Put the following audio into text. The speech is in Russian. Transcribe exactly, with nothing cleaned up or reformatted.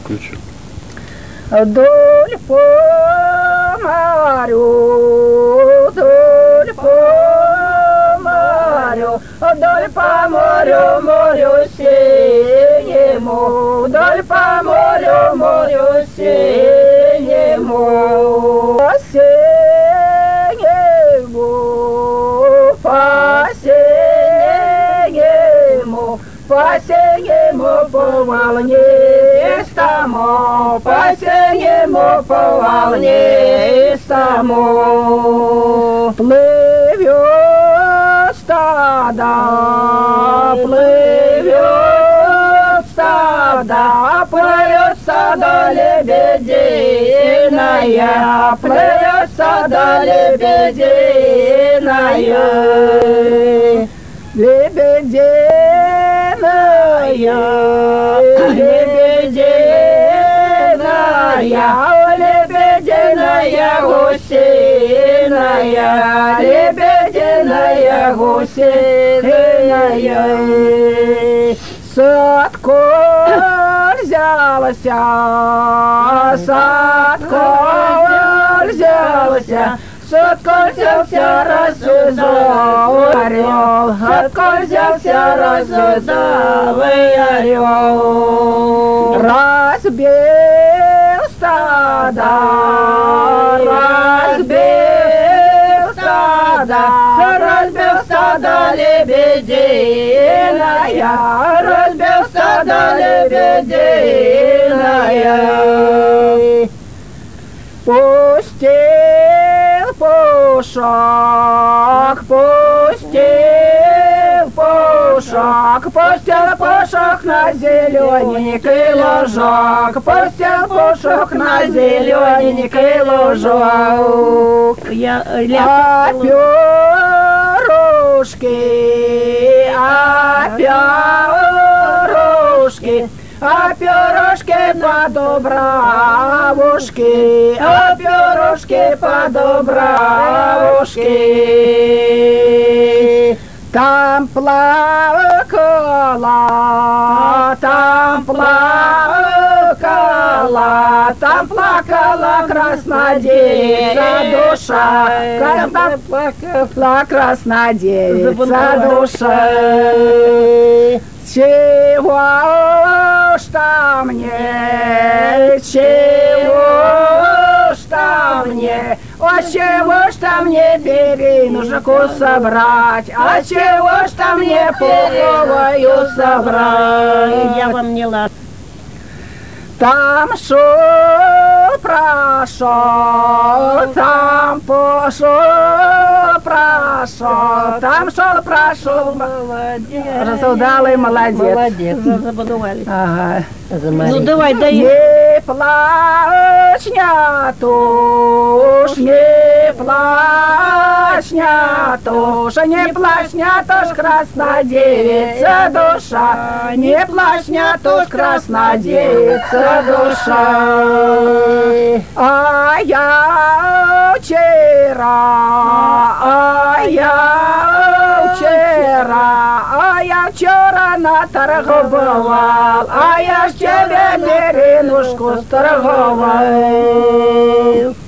включил. Вдоль по морю, вдоль по морю, вдоль по морю, морю синему, вдоль по морю, морю синему, по синему, по синему, по синему, по волнистому, по синему, по волнистому плывет стадо, плывет стадо, плывет стадо лебединая, плывет стадо лебединая, лебединая, лебединая, лебединая, гусиная, лебединая, гусиная. Садко взялся, садко взялся, садко взялся, рассудал орел, садко взялся, рассудал орел. Разбил стадо, разбил стадо, разбил стадо лебединая, разбил стадо лебединая. Пустил пушок, пустил пушок, пустил пушок на зелененький лужок, пустил пушок на зелененький лужок. Я А перышки, а перышки, а перышки по дубравушке, а перышки по дубравушке. Там плакала, там плакала, там плакала краснодевица душа, там плакала краснодевица душа. Чего ж там мне, чего ж там мне, а чего ж там мне перинушку собрать, а чего ж там мне пуховую собрать? Я вам не лад. Там шел, прошел, там пошел, прошел, там шел, прошел. Молодец. Разудалый молодец. Молодец. Забудовались. Ага. Ну давай, дай. Не плачь, нятуш, не плачь, нятуш, не плачь, нятуш, краснодевица душа, не плачь, нятуш, краснодевица душа. А я вчера, а я вчера, а я вчера наторговал, а я ж тебе перинушку сторговал.